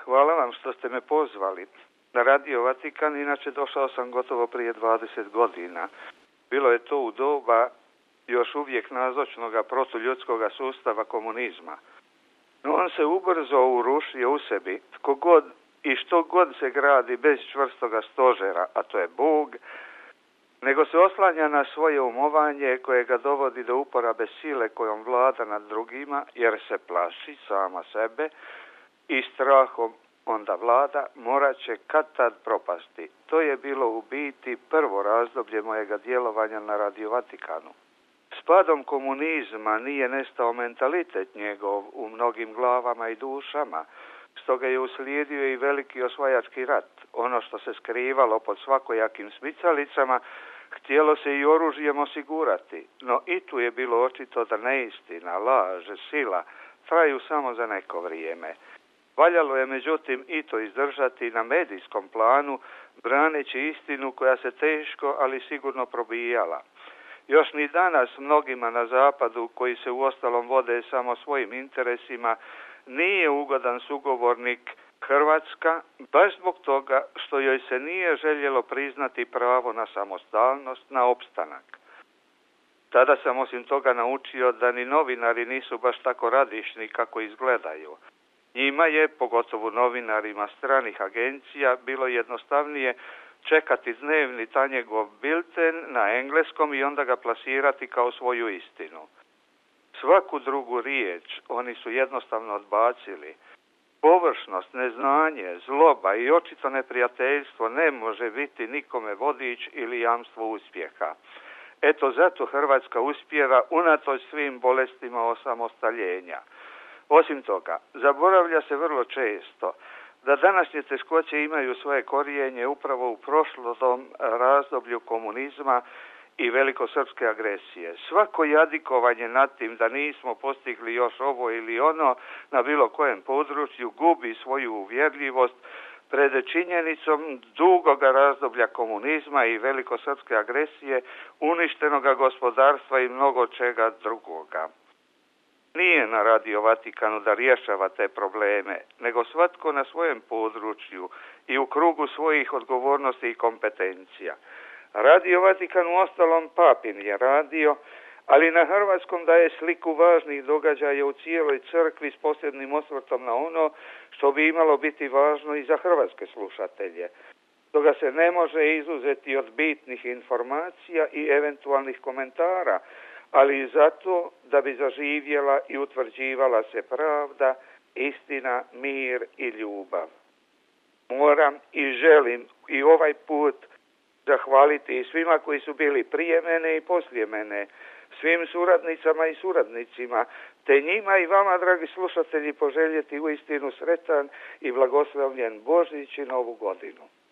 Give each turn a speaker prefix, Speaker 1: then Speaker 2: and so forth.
Speaker 1: Hvala vam što ste me pozvali. Na Radio Vatikan, inače došao sam gotovo prije 20 godina. Bilo je to u doba još uvijek nazočnoga protuljudskoga sustava komunizma. No on se ubrzo urušio u sebi. Tko god i što god se gradi bez čvrstoga stožera, a to je Bog, nego se oslanja na svoje umovanje koje ga dovodi do uporabe sile kojom vlada nad drugima, jer se plaši sama sebe i strahom onda vlada, morat će kad tad propasti. To je bilo u biti prvo razdoblje mojega djelovanja na Radio Vatikanu. S padom komunizma nije nestao mentalitet njegov u mnogim glavama i dušama, stoga je uslijedio i veliki osvajački rat. Ono što se skrivalo pod svakojakim smicalicama, htjelo se i oružjem osigurati, no i tu je bilo očito da neistina, laž, sila traju samo za neko vrijeme. Valjalo je međutim i to izdržati na medijskom planu, braneći istinu koja se teško, ali sigurno probijala. Još ni danas mnogima na zapadu, koji se uostalom vode samo svojim interesima, nije ugodan sugovornik Hrvatska, baš zbog toga što joj se nije željelo priznati pravo na samostalnost, na opstanak. Tada sam osim toga naučio da ni novinari nisu baš tako radišni kako izgledaju. Njima je, pogotovo novinarima stranih agencija, bilo jednostavnije čekati dnevni Tanjegov bilten na engleskom i onda ga plasirati kao svoju istinu. Svaku drugu riječ oni su jednostavno odbacili. Površnost, neznanje, zloba i očito neprijateljstvo ne može biti nikome vodič ili jamstvo uspjeha. Eto zato Hrvatska uspijeva unatoč svim bolestima osamostaljenja. Osim toga, zaboravlja se vrlo često da današnje teškoće imaju svoje korijenje upravo u prošlom razdoblju komunizma i velikosrpske agresije. Svako jadikovanje nad tim da nismo postigli još ovo ili ono na bilo kojem području gubi svoju uvjerljivost pred činjenicom dugoga razdoblja komunizma i velikosrpske agresije, uništenoga gospodarstva i mnogo čega drugoga. Nije na Radio Vatikanu da rješava te probleme, nego svatko na svojem području i u krugu svojih odgovornosti i kompetencija. Radio Vatikan u ostalom papin je radio, ali na hrvatskom daje sliku važnih događaja u cijeloj crkvi s posebnim osvrtom na ono što bi imalo biti važno i za hrvatske slušatelje. Stoga se ne može izuzeti od bitnih informacija i eventualnih komentara, ali i zato da bi zaživjela i utvrđivala se pravda, istina, mir i ljubav. Moram i želim i ovaj put zahvaliti i svima koji su bili prije mene i poslije mene, svim suradnicama i suradnicima, te njima i vama, dragi slušatelji, poželjeti uistinu sretan i blagoslovljen Božić i Novu godinu.